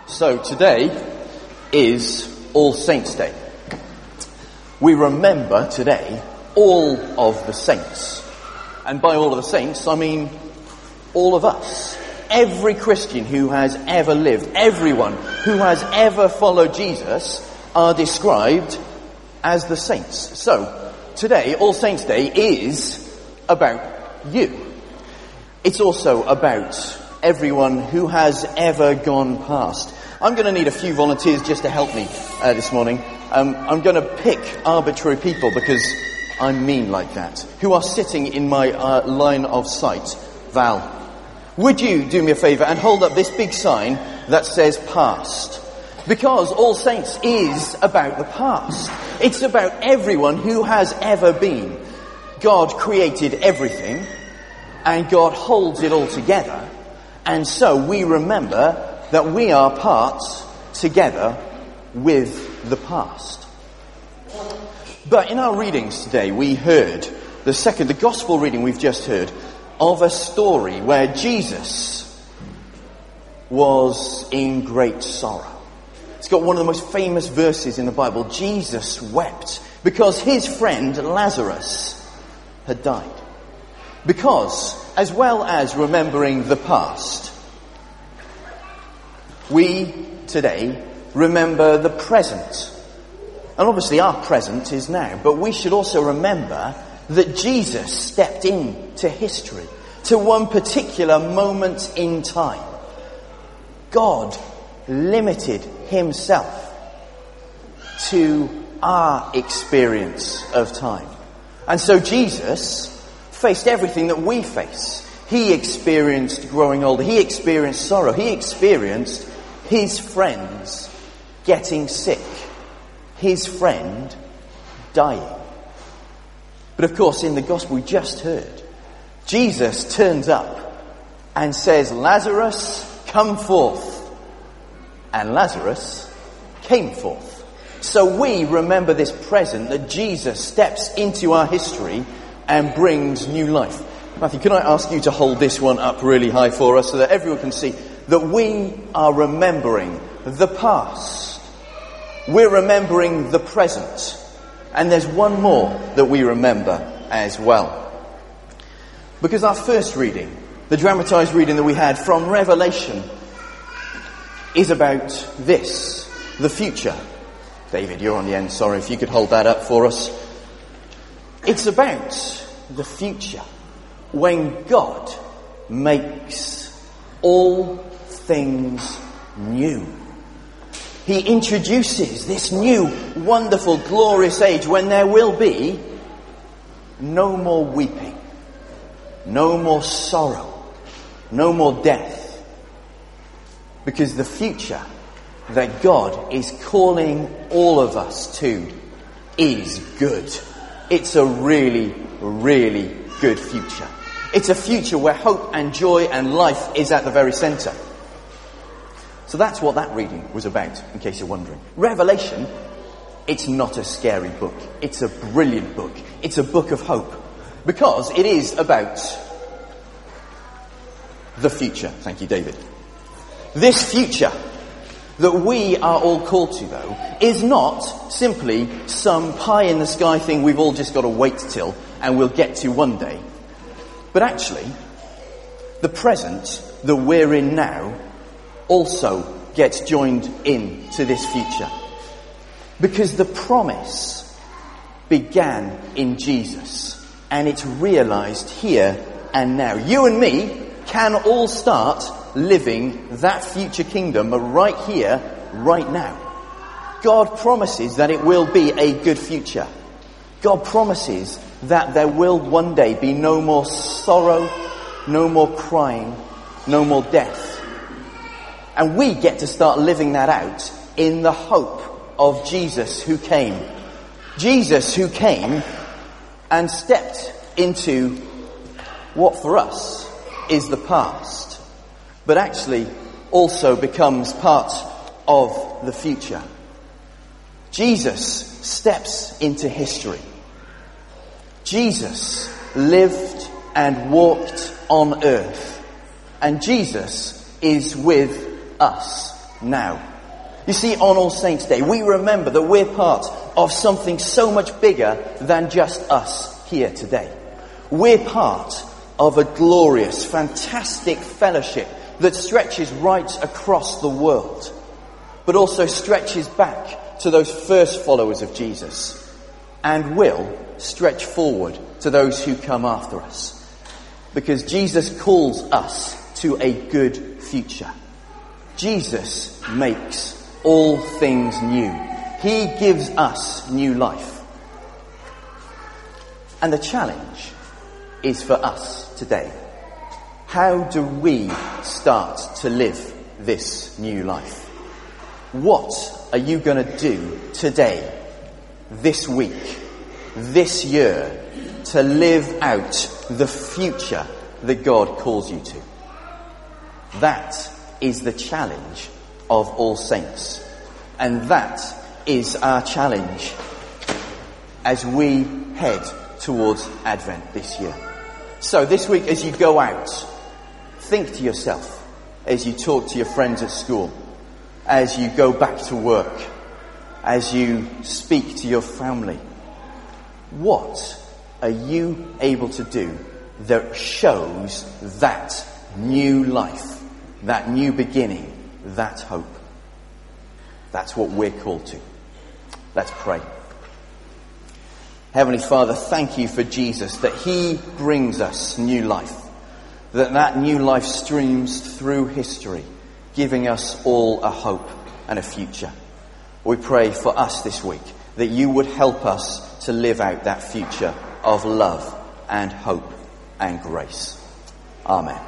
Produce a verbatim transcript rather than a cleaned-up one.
So today is All Saints' Day. We remember today all of the saints. And by all of the saints, I mean all of us. Every Christian who has ever lived, everyone who has ever followed Jesus are described as the saints. So today, All Saints' Day is about you. It's also about everyone who has ever gone past. I'm going to need a few volunteers just to help me uh, this morning. Um, I'm going to pick arbitrary people because I'm mean like that, who are sitting in my uh, line of sight. Val, would you do me a favour and hold up this big sign that says past? Because All Saints is about the past. It's about everyone who has ever been. God created everything and God holds it all together. And so we remember that we are part together with the past. But in our readings today, we heard the second, the gospel reading we've just heard, of a story where Jesus was in great sorrow. It's got one of the most famous verses in the Bible. Jesus wept because his friend Lazarus had died. Because, as well as remembering the past, we today remember the present. And obviously our present is now, but we should also remember that Jesus stepped into history, to one particular moment in time. God limited himself to our experience of time. And so Jesus faced everything that we face. He experienced growing older. He experienced sorrow. He experienced his friends getting sick. His friend dying. But of course, in the gospel we just heard, Jesus turns up and says, Lazarus, come forth. And Lazarus came forth. So we remember this present that Jesus steps into our history and brings new life. Matthew, can I ask you to hold this one up really high for us so that everyone can see that we are remembering the past. We're remembering the present. And there's one more that we remember as well. Because our first reading, the dramatised reading that we had from Revelation, is about this, the future. David, you're on the end, sorry, if you could hold that up for us. It's about the future, when God makes all things new. He introduces this new, wonderful, glorious age when there will be no more weeping, no more sorrow, no more death. Because the future that God is calling all of us to is good. It's a really, really good future. It's a future where hope and joy and life is at the very centre. So that's what that reading was about, in case you're wondering. Revelation, it's not a scary book. It's a brilliant book. It's a book of hope. Because it is about the future. Thank you, David. This future that we are all called to, though, is not simply some pie-in-the-sky thing we've all just got to wait till and we'll get to one day. But actually, the present that we're in now also gets joined in to this future. Because the promise began in Jesus and it's realised here and now. You and me can all start living that future kingdom right here, right now. God promises that it will be a good future. God promises that there will one day be no more sorrow, no more crying, no more death. And we get to start living that out in the hope of Jesus who came. Jesus who came and stepped into what for us is the past, but actually also becomes part of the future. Jesus steps into history. Jesus lived and walked on earth. And Jesus is with us now. You see, on All Saints' Day, we remember that we're part of something so much bigger than just us here today. We're part of a glorious, fantastic fellowship that stretches right across the world, but also stretches back to those first followers of Jesus, and will stretch forward to those who come after us. Because Jesus calls us to a good future. Jesus makes all things new. He gives us new life. And the challenge is for us today. How do we start to live this new life? What are you going to do today, this week, this year, to live out the future that God calls you to? That is the challenge of All Saints. And that is our challenge as we head towards Advent this year. So this week, as you go out, think to yourself, as you talk to your friends at school, as you go back to work, as you speak to your family, what are you able to do that shows that new life, that new beginning, that hope? That's what we're called to. Let's pray. Heavenly Father, thank you for Jesus, that he brings us new life, that that new life streams through history, giving us all a hope and a future. We pray for us this week that you would help us to live out that future of love and hope and grace. Amen.